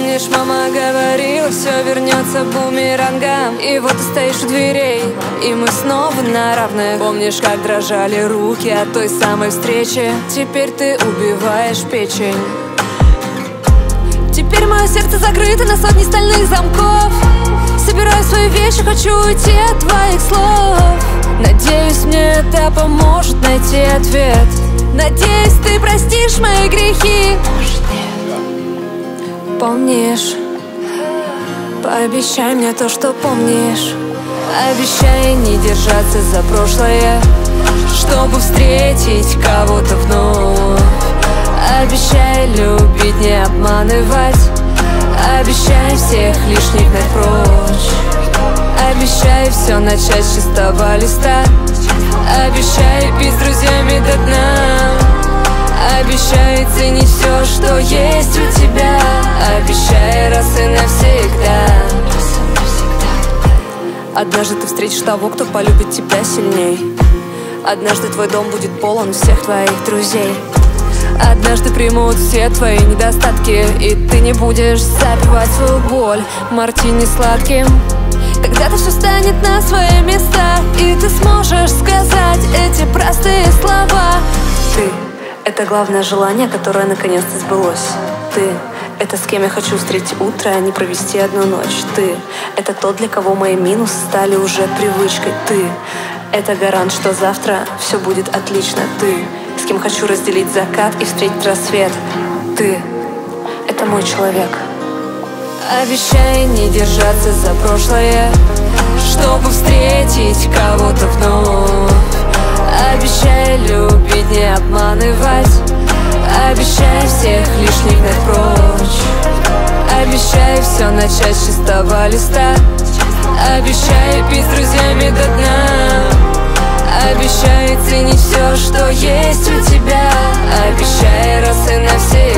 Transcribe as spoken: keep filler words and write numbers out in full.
Помнишь, мама говорила, все вернется бумерангом. И вот ты стоишь у дверей, и мы снова на равных. Помнишь, как дрожали руки от той самой встречи? Теперь ты убиваешь печень. Теперь мое сердце закрыто на сотни стальных замков. Собираю свои вещи, хочу уйти от твоих слов. Надеюсь, мне это поможет найти ответ. Надеюсь, ты простишь мои грехи. Помнишь? Пообещай мне то, что помнишь. Обещай не держаться за прошлое, чтобы встретить кого-то вновь. Обещай любить, не обманывать. Обещай всех лишних гнать прочь. Обещай все начать с чистого листа. Обещай пить с друзьями до дна. Обещай ценить все, что есть у тебя. Обещай раз и навсегда. Однажды ты встретишь того, кто полюбит тебя сильней. Однажды твой дом будет полон всех твоих друзей. Однажды примут все твои недостатки, и ты не будешь запивать свою боль мартини сладким. Когда-то все станет на свои места, и ты сможешь сказать эти простые слова. Ты — это главное желание, которое наконец-то сбылось. Ты — это с кем я хочу встретить утро, а не провести одну ночь. Ты — это тот, для кого мои минусы стали уже привычкой. Ты — это гарант, что завтра все будет отлично. Ты — с кем хочу разделить закат и встретить рассвет. Ты — это мой человек. Обещай не держаться за прошлое, чтобы встретить кого-то вновь. Обещай любить, не обманывать. Обещай всех лишних гнать прочь. Обещай все начать с чистого листа. Обещай пить с друзьями до дна. Обещай ценить все, что есть у тебя. Обещай раз и навсегда.